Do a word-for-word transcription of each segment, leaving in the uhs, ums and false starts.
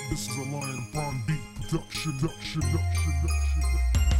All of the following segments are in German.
This is a Lion Bond Beat Production, production, production, production.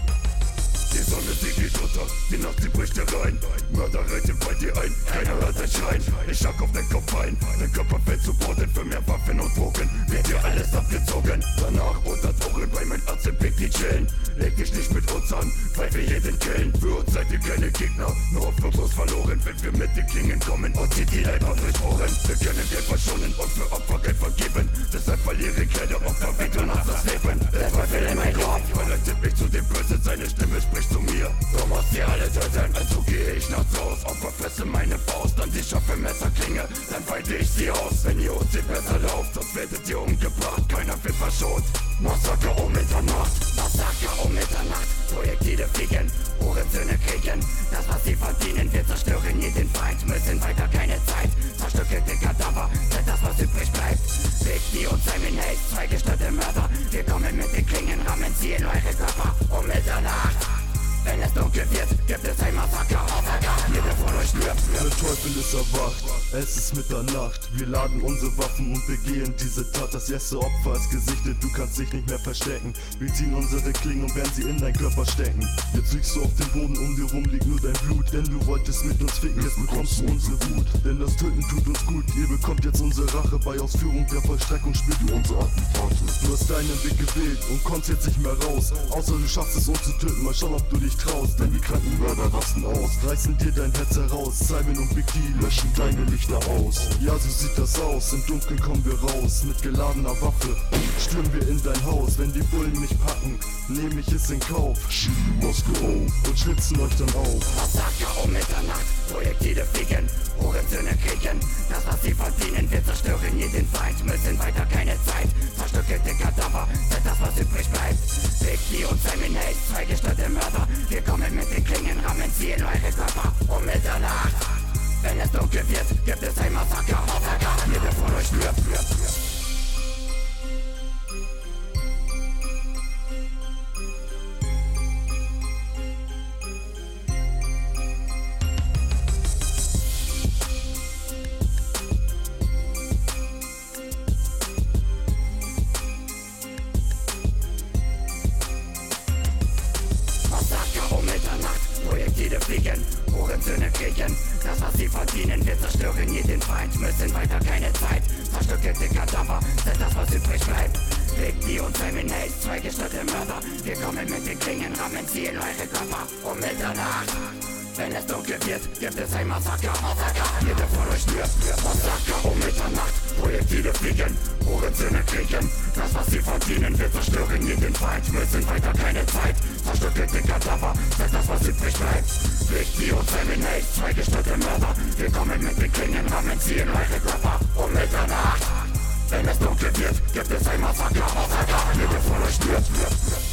Die Sonne, sie geht unter, die Nacht, sie bricht herein. Mörder reitet bei dir ein, keiner hört ein Schreien. Ich schlag auf den Kopf ein, dein Körper fällt zu Boden. Für mehr Waffen und Drogen wird dir alles abgezogen. Danach unter Drogen bei mein Arzt im Pick, die chillen. Leg dich nicht mit uns an, weil wir jeden killen. Für uns seid ihr keine Gegner, nur Fokus verloren. Wenn wir mit den Klingen kommen und sie die Leiber durchbohren. Wir können Geld verschonen und für Opfer Geld vergeben. Deshalb verliere kleine Opfer, wie du nach das Leben. Der Teufel in mein Kopf verleitet mich zu dem Bösen, seine Stimme spricht zu mir. Du musst sie alle töten, also geh ich nachts aus. Opfer fresse meine Faust, an die scharfe Messerklinge, dann weite ich sie aus. Wenn ihr uns den besser lauft, sonst werdet ihr umgebracht, keiner wird verschont. Massaker um Mitternacht, Massaker um Mitternacht. Projektile fliegen, Hurensöhne kriegen. Das was sie verdienen, wir zerstören jeden Feind. Müssen weiter keine Zeit, zerstückelte Kadaver, seid das was übrig bleibt. Big D und Simon Hayes, zwei gestellte Mörder. Wir kommen mit den Klingen, rammen sie in eure Körper um Mitternacht. Wenn es dunkel wird, gibt es ein Massaker, Massaker. Jeder von euch stirbt. Der Teufel ist erwacht, es ist Mitternacht. Wir laden unsere Waffen und begehen diese Tat. Das erste Opfer ist gesichtet, du kannst dich nicht mehr verstecken. Wir ziehen unsere Klingen und werden sie in deinen Körper stecken. Jetzt liegst du auf dem Boden, um dir rum liegt nur dein Blut. Denn du wolltest mit uns ficken, jetzt bekommst du unsere Wut. Denn das Töten tut uns gut, ihr bekommt jetzt unsere Rache. Bei Ausführung der Vollstreckung spürt ihr unsere Attentate. Du hast deinen Weg gewählt und kommst jetzt nicht mehr raus. Außer du schaffst es uns zu töten, mal schauen ob du dich traust. Denn die kranken Mörder rasten aus, reißen dir dein Herz heraus. Simon und Big D löschen deine Lichter aus. Ja, so sieht das aus, im Dunkeln kommen wir raus. Mit geladener Waffe stürmen wir in dein Haus. Wenn die Bullen mich packen, nehme ich es in Kauf. Schieb die Maske auf und schlitzen euch dann auf. Massaker um Mitternacht, Projektile fliegen, Hurensöhne kriegen. Das was sie verdienen, wir zerstören jeden Feind. Müssen weiter keine Zeit, zerstückelte Kadaver, seid das was übrig bleibt. Big D und Simon Hayes, zwei gestellte Mörder. Wir kommen mit den Klingen, rammen sie in eure Körper um Mitternacht. Wenn es dunkel wird, gibt es ein Massaker, Massaker. Jeder von euch stirbt, stirbt, stirbt. Projektile fliegen, Hurensöhne kriegen. Das was sie verdienen, wir zerstören jeden Feind. Müssen weiter keine Zeit, zerstückelte Kadaver, seid das was übrig bleibt. Big D und Simon Hayes, zwei gestellte Mörder. Wir kommen mit den Klingen, rammen sie in eure Körper um Mitternacht. Wenn es dunkel wird, gibt es ein Massaker, Massaker. Jeder von euch stirbt, stirbt. Massaker um Mitternacht, Projektile fliegen, Hurensöhne kriegen. Das was sie verdienen, wir zerstören jeden Feind. Müssen weiter keine Zeit, zerstückelte Kadaver, seid das was übrig bleibt. Big D und Simon Hayes, zwei gestellte Mörder. Wir kommen mit den Klingen, rammen sie in eure Körper um Mitternacht. Wenn es dunkel wird, gibt es ein Massaker, Massaker. Jeder von euch stirbt, stirbt, stirbt.